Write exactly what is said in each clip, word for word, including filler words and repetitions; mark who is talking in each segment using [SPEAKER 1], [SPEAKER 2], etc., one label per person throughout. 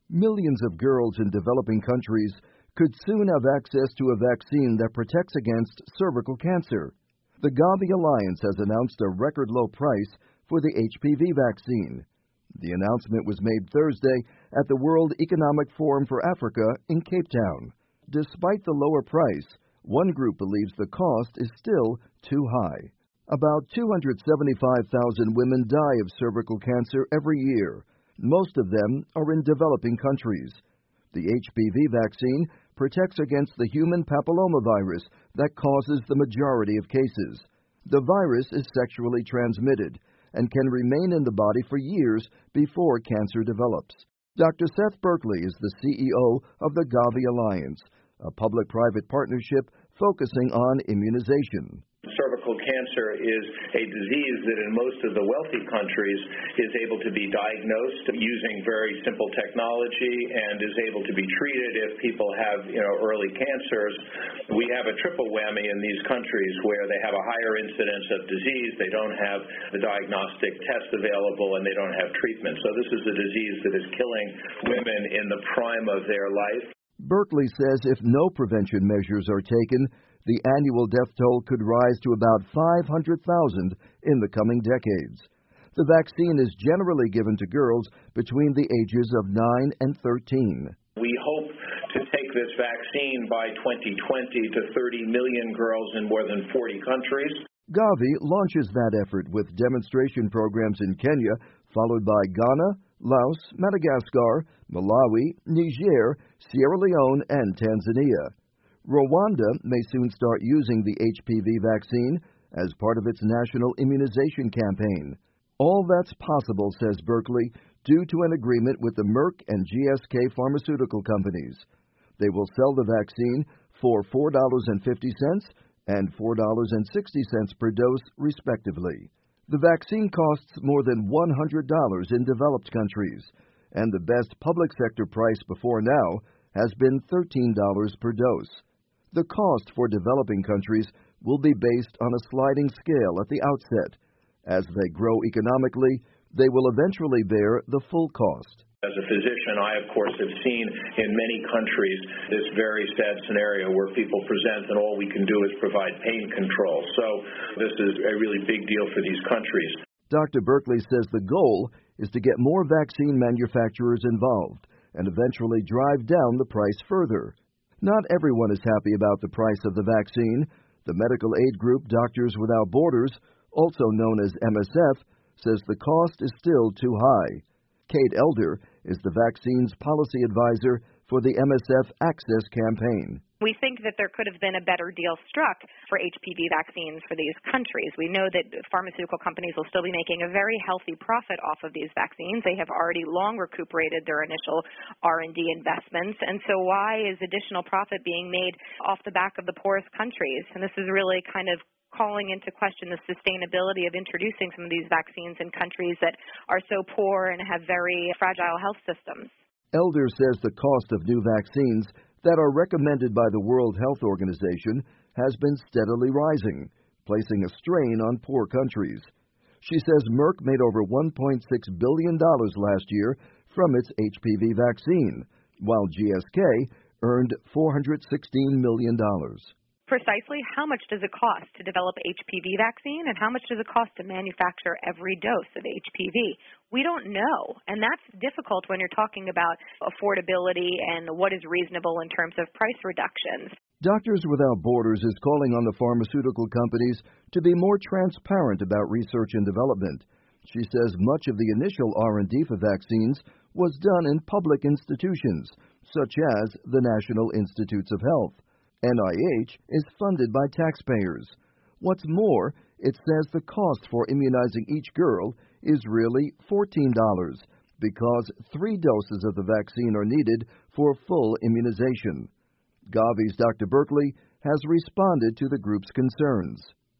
[SPEAKER 1] Millions of girls in developing countries could soon have access to a vaccine that protects against cervical cancer. The Gavi Alliance has announced a record low price for the H P V vaccine. The announcement was made Thursday at the World Economic Forum for Africa in Cape Town. Despite the lower price, one group believes the cost is still too high. About two hundred seventy-five thousand women die of cervical cancer every year. Most of them are in developing countries. The H P V vaccine protects against the human papillomavirus that causes the majority of cases. The virus is sexually transmitted and can remain in the body for years before cancer develops. Doctor Seth Berkley is the C E O of the Gavi Alliance, a public-private partnership focusing on immunization.
[SPEAKER 2] Cervical cancer is a disease that in most of the wealthy countries is able to be diagnosed using very simple technology and is able to be treated if people have, you know, early cancers. We have a triple whammy in these countries where they have a higher incidence of disease, they don't have the diagnostic test available, and they don't have treatment. So this is a disease that is killing women in the prime of their life.
[SPEAKER 1] Berkley says if no prevention measures are taken, the annual death toll could rise to about five hundred thousand in the coming decades. The vaccine is generally given to girls between the ages of nine and thirteen.
[SPEAKER 2] We hope to take this vaccine by twenty twenty to thirty million girls in more than forty countries.
[SPEAKER 1] Gavi launches that effort with demonstration programs in Kenya, followed by Ghana, Laos, Madagascar, Malawi, Niger, Sierra Leone, and Tanzania. Rwanda may soon start using the H P V vaccine as part of its national immunization campaign. All that's possible, says Berkley, due to an agreement with the Merck and G S K pharmaceutical companies. They will sell the vaccine for four dollars and fifty cents and four dollars and sixty cents per dose, respectively. The vaccine costs more than one hundred dollars in developed countries, and the best public sector price before now has been thirteen dollars per dose. The cost for developing countries will be based on a sliding scale at the outset. As they grow economically, they will eventually bear the full cost.
[SPEAKER 2] As a physician, I, of course, have seen in many countries this very sad scenario where people present and all we can do is provide pain control. So this is a really big deal for these countries.
[SPEAKER 1] Doctor Berkley says the goal is to get more vaccine manufacturers involved and eventually drive down the price further. Not everyone is happy about the price of the vaccine. The medical aid group Doctors Without Borders, also known as M S F, says the cost is still too high. Kate Elder is the vaccine's policy advisor for the M S F Access campaign.
[SPEAKER 3] We think that there could have been a better deal struck for H P V vaccines for these countries. We know that pharmaceutical companies will still be making a very healthy profit off of these vaccines. They have already long recuperated their initial R and D investments. And so why is additional profit being made off the back of the poorest countries? And this is really kind of calling into question the sustainability of introducing some of these vaccines in countries that are so poor and have very fragile health systems.
[SPEAKER 1] Elder says the cost of new vaccines that are recommended by the World Health Organization has been steadily rising, placing a strain on poor countries. She says Merck made over one point six billion dollars last year from its H P V vaccine, while G S K earned four hundred sixteen million dollars.
[SPEAKER 3] Precisely how much does it cost to develop H P V vaccine, and how much does it cost to manufacture every dose of H P V? We don't know, and that's difficult when you're talking about affordability and what is reasonable in terms of price reductions.
[SPEAKER 1] Doctors Without Borders is calling on the pharmaceutical companies to be more transparent about research and development. She says much of the initial R and D for vaccines was done in public institutions, such as the National Institutes of Health. N I H is funded by taxpayers. What's more, it says the cost for immunizing each girl is really fourteen dollars because three doses of the vaccine are needed for full immunization. Gavi's Doctor Berkley has responded to the group's concerns.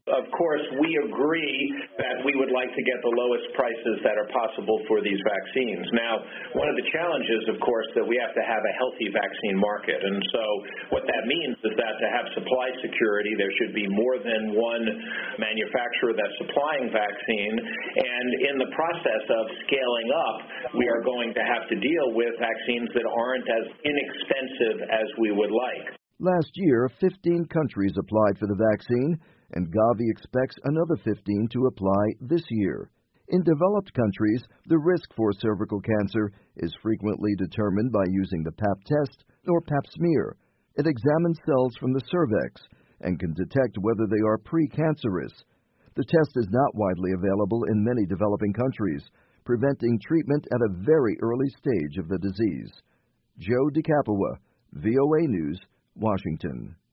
[SPEAKER 2] Of course, we agree that we would like to get the lowest prices that are possible for these vaccines. Now, one of the challenges, of course, that we have to have a healthy vaccine market. And so what that means is that to have supply security, there should be more than one manufacturer that's supplying vaccine. And in the process of scaling up, we are going to have to deal with vaccines that aren't as inexpensive as we would like.
[SPEAKER 1] Last year, fifteen countries applied for the vaccine, and Gavi expects another fifteen to apply this year. In developed countries, the risk for cervical cancer is frequently determined by using the Pap test or Pap smear. It examines cells from the cervix and can detect whether they are precancerous. The test is not widely available in many developing countries, preventing treatment at a very early stage of the disease. Joe DeCapua, V O A News, Washington.